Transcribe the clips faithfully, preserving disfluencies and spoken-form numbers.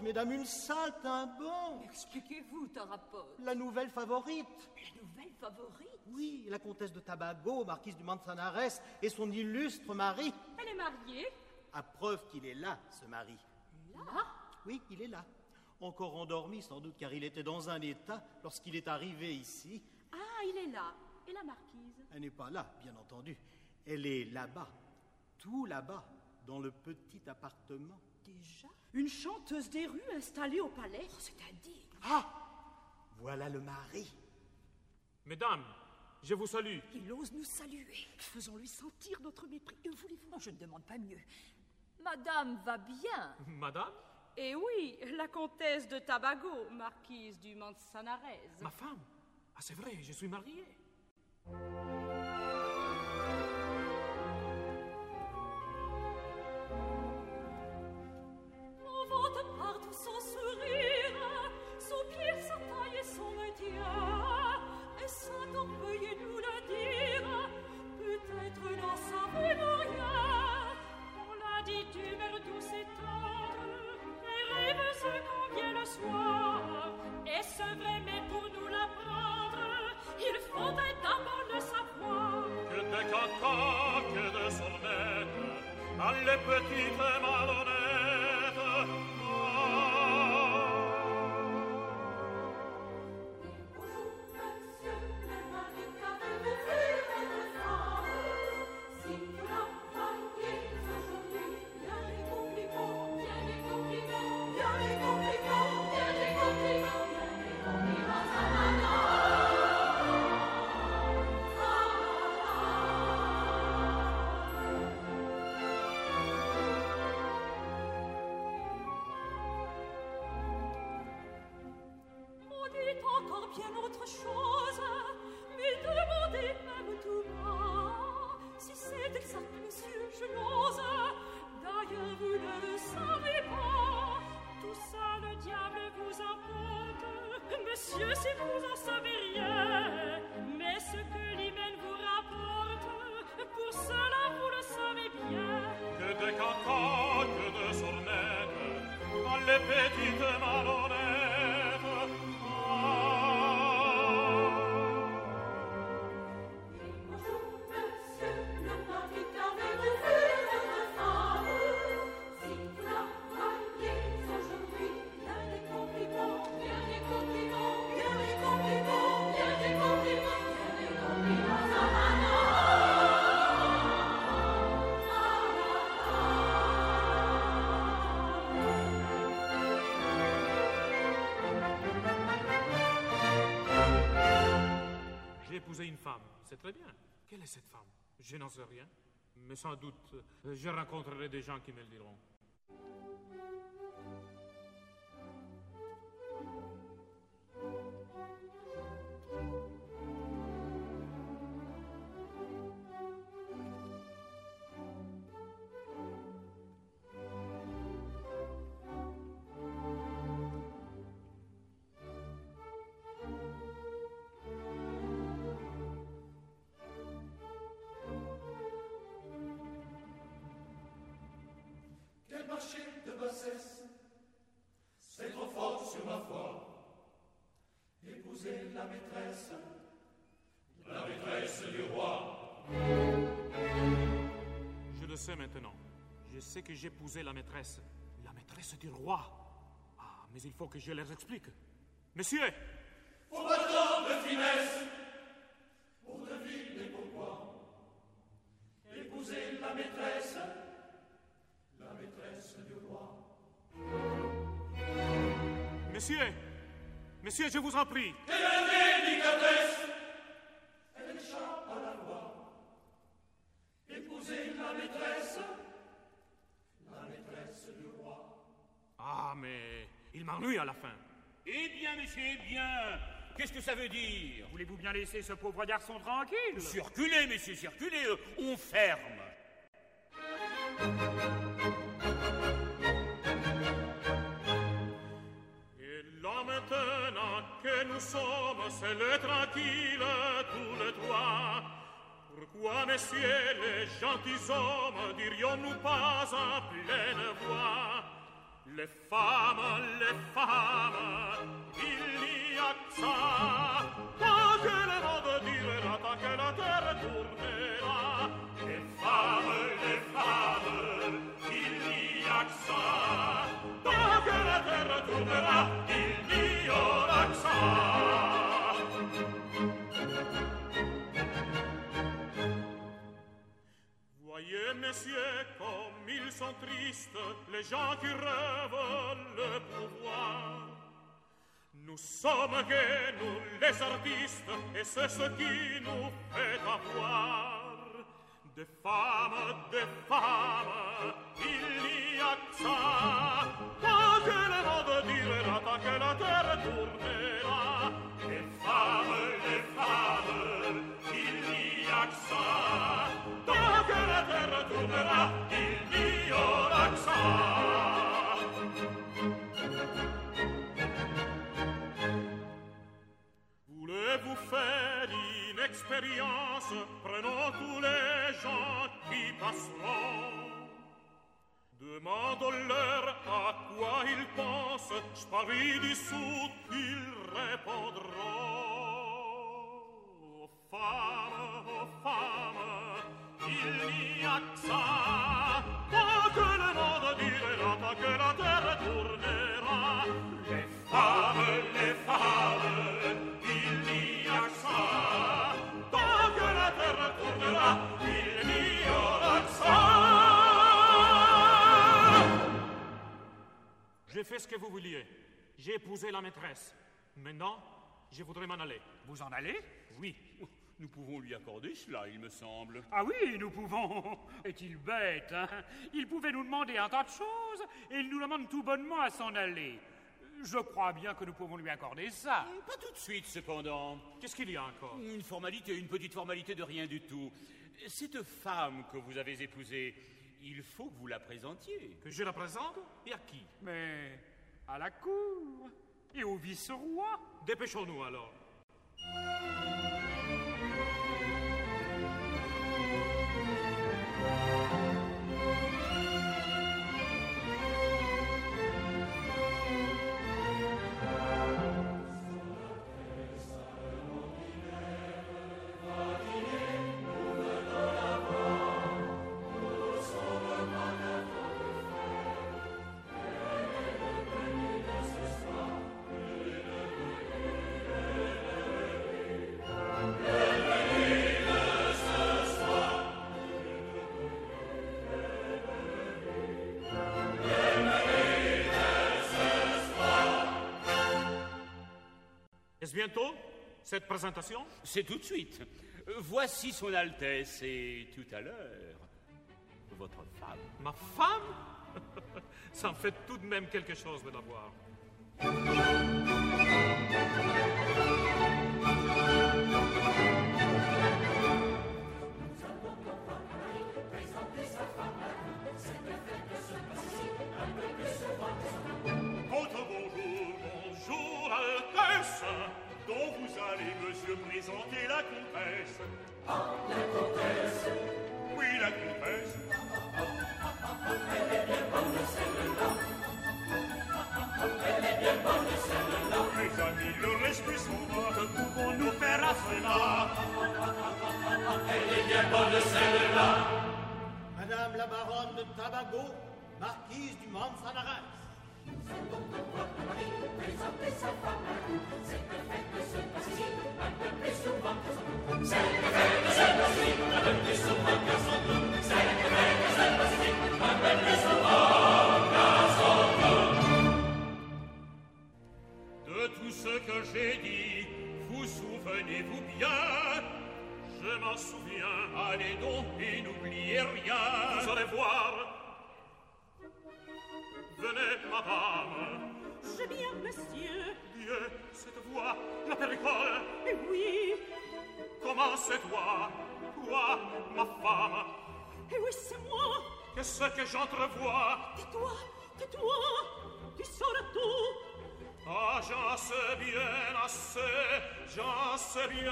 mesdames, une saltimbanque. Expliquez-vous, Tarapote. La nouvelle favorite. La nouvelle favorite? Oui, la comtesse de Tabago, marquise du Manzanares, et son illustre mari. Elle est mariée? À preuve qu'il est là, ce mari. Là? Oui, il est là. Encore endormi, sans doute, car il était dans un état lorsqu'il est arrivé ici. Ah, il est là. Et la marquise? Elle n'est pas là, bien entendu. Elle est là-bas, tout là-bas, dans le petit appartement. Déjà? Une chanteuse des rues installée au palais? Oh, c'est indigne. Ah! Voilà le mari. Mesdames, je vous salue. Il ose nous saluer. Faisons-lui sentir notre mépris. Que voulez-vous? Oh, je ne demande pas mieux. Madame va bien. Madame? Eh oui, la comtesse de Tabago, marquise du Manzanares. Ma femme? Ah, c'est vrai, je suis marié. On vante partout son sourire, son pied, sa taille et son métier. Et ça d'employer nous le dire, peut-être n'en savons rien. On l'a dit d'humeur douce et tendre, et rêveuse quand vient le soir. Et c'est vrai, mais pour nous l'apprendre, il faudrait d'abord le savoir. Que de caca, que de sornettes, à les petites malhonnêtes. Bonjour, monsieur le mari, qu'avez-vous fait votre femme? Si vous la voyez aujourd'hui, bien les compliments, bien les compliments, bien les compliments, bien les compliments, bien les compliments à maman. On dit encore bien autre chose, mais demandez même tout bas. Si c'est exact, monsieur, je n'ose. D'ailleurs, vous ne le savez pas. Tout ça, le diable vous apporte. Monsieur, si vous en savez rien, mais ce que l'hymen vous rapporte, pour cela, vous le savez bien. Que de caca, que de sornettes, à les petites malhonnêtes. Bonjour, monsieur le mari, qu'avez-vous fait votre femme? Si vous la voyez aujourd'hui, bien des compliments, bien des compliments, bien des compliments, bien des compliments, bien des compliments à maman. J'ai épousé une femme, c'est très bien. Quelle est cette femme? Je n'en sais rien. Mais sans doute, euh, je rencontrerai des gens qui me le diront. Quel marché de bassesse, c'est trop fort sur ma foi. Épouser la maîtresse, la maîtresse du roi. Je le sais maintenant. Je sais que j'épousais la maîtresse. La maîtresse du roi. Ah, mais il faut que je leur explique. Monsieur! Faut pas tant de finesse pour deviner pourquoi. Épouser la maîtresse, la maîtresse du roi. Monsieur! Monsieur, je vous en prie! Quelle indélicatesse! Elle échappe à la loi. Épouser la maîtresse, la maîtresse du roi. Ah, mais il m'ennuie à la fin. Eh bien, monsieur, eh bien, qu'est-ce que ça veut dire? Voulez-vous bien laisser ce pauvre garçon tranquille? Circulez, messieurs, circulez, euh, on ferme. Et là maintenant que nous sommes seuls tranquilles tous les trois, pourquoi, messieurs, les gentilshommes, dirions-nous pas en pleine voix? Les femmes, les femmes, il n'y a que ça. Tant que le monde durera, tant que la terre tournera. Les femmes, les femmes, il n'y a que ça. Tant que la terre tournera, il n'y aura que ça. Voyez, messieurs, comme ils sont tristes, les gens qui rêvent le pouvoir. Nous sommes gays, nous les artistes, et c'est ce qui nous fait avoir. Des femmes, des femmes, il n'y a que ça. Tant que le monde durera, tant que la terre tournera. Les femmes, les femmes, il n'y a que ça. Tant que la terre tournera, il n'y aura que ça. Voulez-vous faire une expérience? Prenons tous les gens qui passeront. Demandons-leur à quoi ils pensent. Je parie dissous qu'ils répondront. Aux femmes, aux femmes, il n'y a que ça. Tant que le monde durera, tant que la terre tournera. Les femmes, les femmes, il n'y a que ça. Tant que la terre tournera, il n'y aura que ça. J'ai fait ce que vous vouliez. J'ai épousé la maîtresse. Maintenant, je voudrais m'en aller. Vous en allez? Oui. Nous pouvons lui accorder cela, il me semble. Ah oui, nous pouvons. Est-il bête, hein? Il pouvait nous demander un tas de choses, et il nous demande tout bonnement à s'en aller. Je crois bien que nous pouvons lui accorder ça. Pas tout de suite, cependant. Qu'est-ce qu'il y a encore? Une formalité, une petite formalité de rien du tout. Cette femme que vous avez épousée, il faut que vous la présentiez. Que je la présente? Et à qui? Mais à la cour et au vice-roi. Dépêchons-nous alors. Est-ce bientôt, cette présentation? C'est tout de suite. Voici son Altesse et tout à l'heure, votre femme. Ma femme? Ça en fait tout de même quelque chose de la voir. Dont vous allez, monsieur, présenter la comtesse. Ah, la comtesse. Oui, la comtesse. Elle est bien bonne, celle-là. Elle est bien bonne, celle-là. Mes amis, le respect s'en va. Que pouvons-nous faire à cela? Elle est bien bonne, celle-là. Madame la baronne de Tabago, marquise du Manzanares. C'est donc de votre mari présenter sa femme. C'est le fait que se passe ici un peu plus souvent que son nom. C'est le fait que se passe ici un peu plus souvent que son nom. C'est le fait que se passe ici un peu plus souvent que son nom. De tout ce que j'ai dit, vous souvenez-vous bien? Je m'en souviens. Allez donc et n'oubliez rien. Vous allez voir. Venez, madame. Je viens, monsieur. Dieu, cette voix, la péricole. Eh oui. Comment c'est toi, toi, ma femme? Eh oui, c'est moi. Qu'est-ce que j'entrevois? Tais-toi, tais-toi. Tu sauras tout. Ah, j'en sais bien assez, j'en sais bien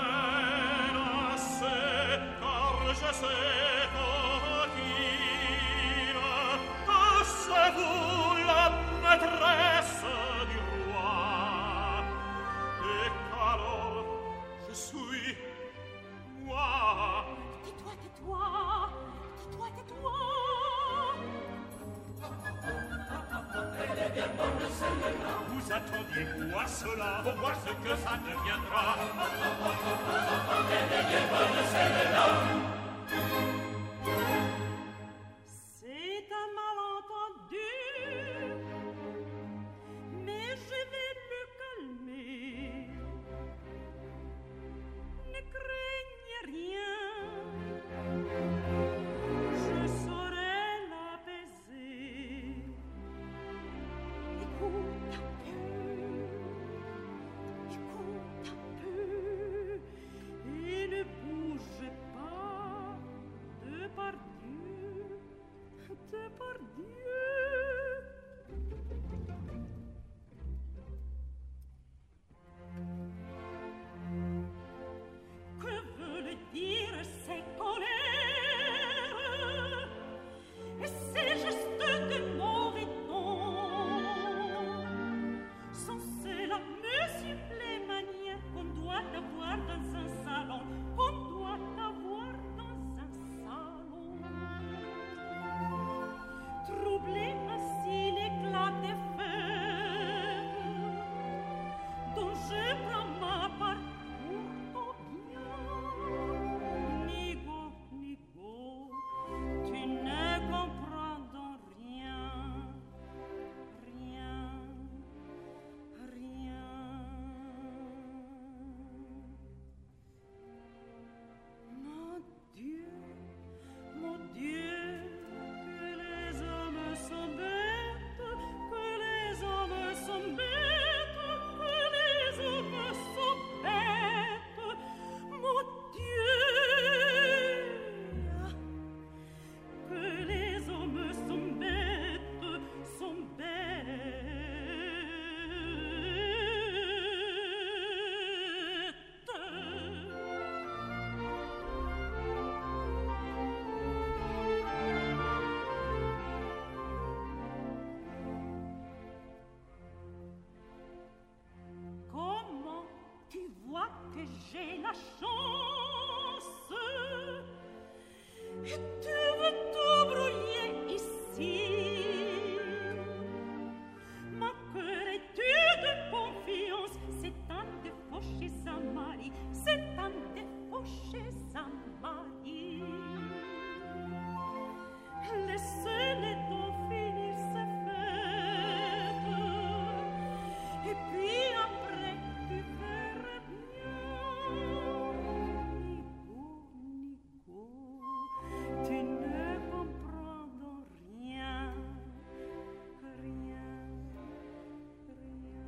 assez, car je sais qu'au qui c'est vous la attendiez quoi cela? Pour voir ce que ça deviendra. C'est un malentendu, mais je vais me calmer. Ne craignez rien, je saurai l'apaiser. Écoute un peu, écoute un peu, et ne bougez pas, de par Dieu, de par Dieu. Que veulent dire ces colères et ces gestes de mauvais ton? Sont-ce-là, monsieur, les manières qu'on doit avoir dans un salon, qu'on doit avoir dans un salon? Troubler ainsi l'éclat des fêtes dont je prends ma part pour bien. Nigo, Nigo, tu ne comprends donc rien, rien, rien. Mon Dieu, mon Dieu, que les hommes sont bêtes, que les hommes sont bêtes, que les hommes sont bêtes, mon Dieu, que les hommes sont bêtes, sont Comment tu vois que j'ai la chance et tu veux tout brouiller ici? Manquerais-tu de confiance? C'est un défaut chez un mari, c'est un défaut chez un mari. Laissez-les donc finir ses fêtes, et puis après tu verras bien. Nigo, Nigo, tu ne comprends donc rien, rien, rien.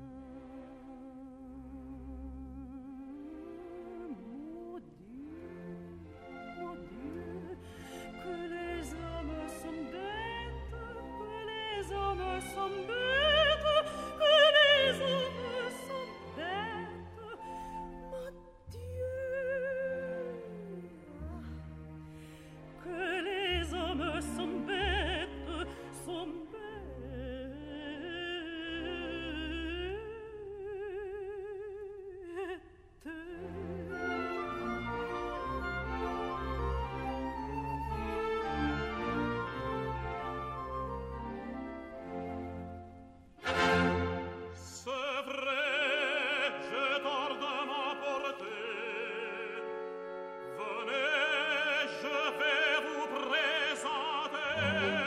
Mon Dieu, mon Dieu, que les hommes sont bêtes, que les hommes sont bêtes, que les hommes sont bêtes, mon Dieu, que les hommes sont bêtes, sont C'est vrai, j'ai tort de m'emporter. Venez, je vais vous présenter.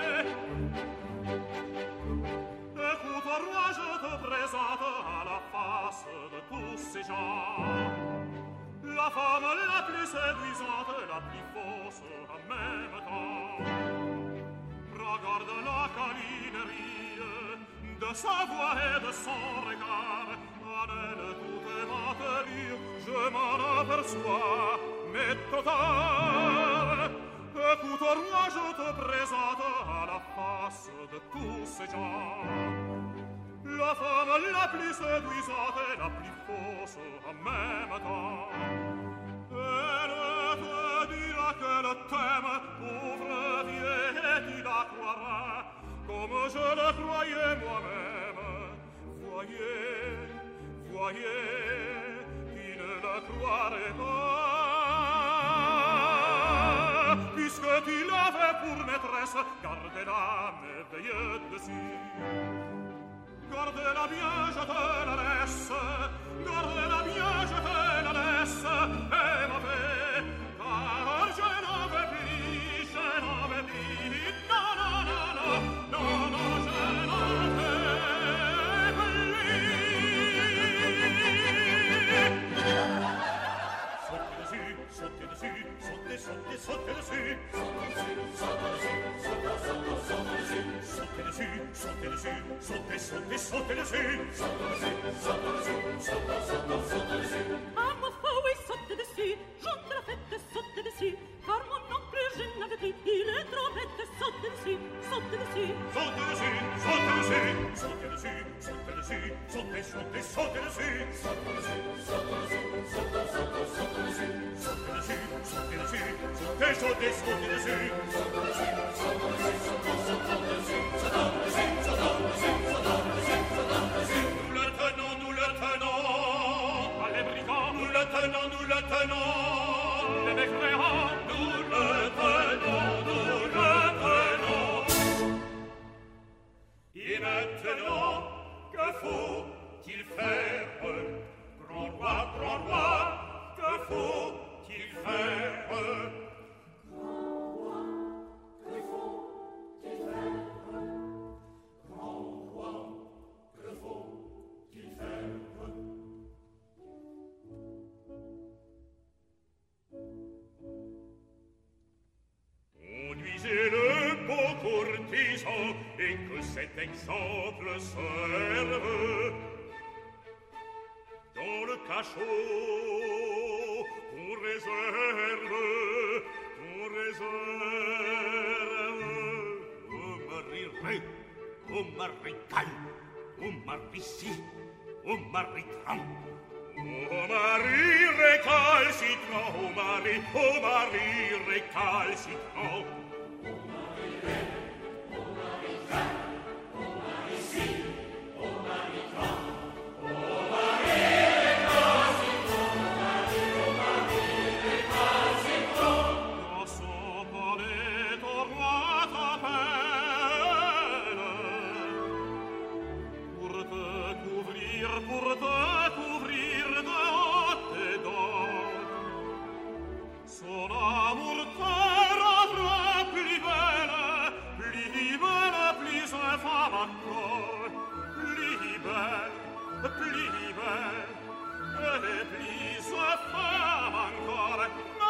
Écoute, roi, je te présente à la face de tous ces gens la femme la plus séduisante, la plus fausse en même temps. Regarde la câlinerie de sa voix et de son regard. En elle tout est materie, je m'en aperçois, mais trop tard. Écoute, roi, je te présente à la face de tous ces gens la femme la plus séduisante et la plus fausse en même temps. Elle te dira qu'elle t'aime, pauvre vieille, et tu la croiras comme je le croyais moi-même. Voyez, voyez, qui ne la croirait pas, puisque tu l'avais pour maîtresse, gardez-la, mais veillez dessus. Garde-la bien, je te la laisse, garde-la bien, je te la laisse, et ma paix, car je n'en veux plus, je n'en veux plus, non, non, non, non, non, non, je n'en veux plus. Sautez dessus, sautez dessus, sautez, sautez, sautez dessus. Sautez dessus, sautez dessus, sautez, sautez, sautez dessus. À ma foi, oui, sautez dessus, j'en te la fête, sautez dessus, car mon oncle, je n'avais plus, il est trop bête, sautez dessus, sautez dessus. Sautez dessus, sautez dessus, sautez dessus, sautez dessus, sautez, sautez, sautez dessus. Sautez dessus, sautez dessus, sautez, sautez, sautez dessus. Sautez dessus, sautez dessus, sautez, sautez, sautez dessus. Sautez dessus, sautez dessus, sautez, sautez dessus. Nous le tenons, nous le tenons. Allez, brigands, Nous le tenons, nous le tenons. les mécréants, Nous le tenons, nous le tenons. Et maintenant, que faut-il faire? Grand roi, grand roi, que faut-il faire? Conduisez le beau courtisan et que cet exemple serve dans le cachot qu'on réserve, qu'on réserve au mari ré, au mari calme, au mari si, au mari tram. Au mari récalcitrant, au mari, au mari récalcitrant. Pour te couvrir de haute et d'or, son amour te rendra plus belle, plus belle, plus infâme encore, plus belle, plus belle, et plus infâme encore.